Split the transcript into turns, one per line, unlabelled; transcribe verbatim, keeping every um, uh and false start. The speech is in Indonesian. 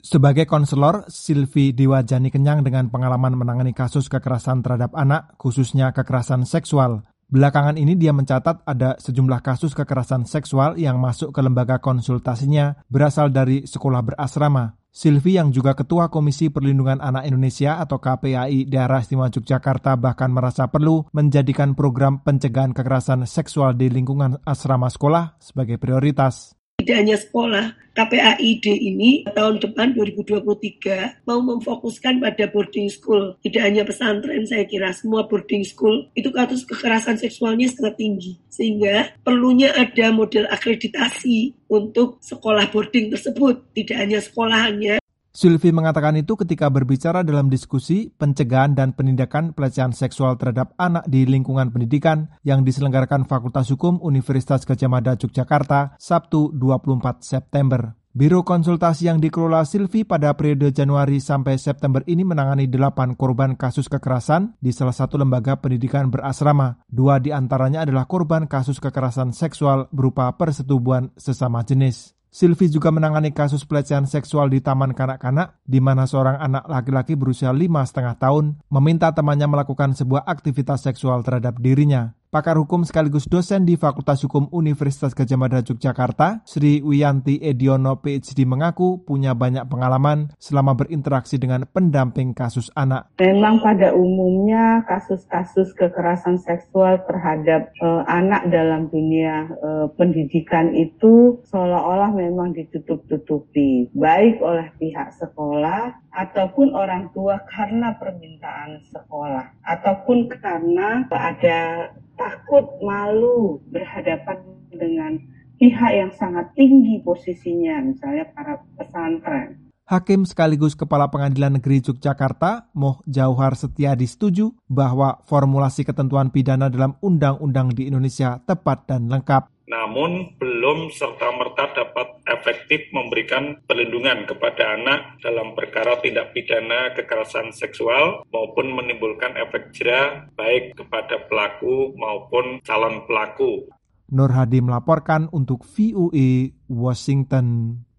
Sebagai konselor, Sylvie Diwajani kenyang dengan pengalaman menangani kasus kekerasan terhadap anak, khususnya kekerasan seksual. Belakangan ini dia mencatat ada sejumlah kasus kekerasan seksual yang masuk ke lembaga konsultasinya berasal dari sekolah berasrama. Sylvie yang juga Ketua Komisi Perlindungan Anak Indonesia atau K P A I Daerah Istimewa Yogyakarta bahkan merasa perlu menjadikan program pencegahan kekerasan seksual di lingkungan asrama sekolah sebagai prioritas.
Tidak hanya sekolah, K P A I D ini tahun depan dua ribu dua puluh tiga mau memfokuskan pada boarding school. Tidak hanya pesantren, saya kira semua boarding school itu kasus kekerasan seksualnya sangat tinggi. Sehingga perlunya ada model akreditasi untuk sekolah boarding tersebut. Tidak hanya sekolahannya.
Sylvie mengatakan itu ketika berbicara dalam diskusi pencegahan dan penindakan pelecehan seksual terhadap anak di lingkungan pendidikan yang diselenggarakan Fakultas Hukum Universitas Gadjah Mada Yogyakarta Sabtu dua puluh empat September. Biro konsultasi yang dikelola Sylvie pada periode Januari sampai September ini menangani delapan korban kasus kekerasan di salah satu lembaga pendidikan berasrama. Dua di antaranya adalah korban kasus kekerasan seksual berupa persetubuhan sesama jenis. Sylvie juga menangani kasus pelecehan seksual di taman kanak-kanak, di mana seorang anak laki-laki berusia lima setengah tahun meminta temannya melakukan sebuah aktivitas seksual terhadap dirinya. Pakar hukum sekaligus dosen di Fakultas Hukum Universitas Gadjah Mada Yogyakarta, Sri Wiyanti Ediono P H D mengaku punya banyak pengalaman selama berinteraksi dengan pendamping kasus anak.
Memang pada umumnya kasus-kasus kekerasan seksual terhadap uh, anak dalam dunia uh, pendidikan itu seolah-olah memang ditutup-tutupi, baik oleh pihak sekolah ataupun orang tua karena permintaan sekolah, ataupun karena ada takut, malu berhadapan dengan pihak yang sangat tinggi posisinya, misalnya para pesantren.
Hakim sekaligus Kepala Pengadilan Negeri Yogyakarta, Moh Jauhar Setiadi setuju bahwa formulasi ketentuan pidana dalam undang-undang di Indonesia tepat dan lengkap.
Namun belum serta-merta dapat efektif memberikan perlindungan kepada anak dalam perkara tindak pidana kekerasan seksual maupun menimbulkan efek jera baik kepada pelaku maupun calon pelaku.
Nur Hadi melaporkan untuk V O A Washington.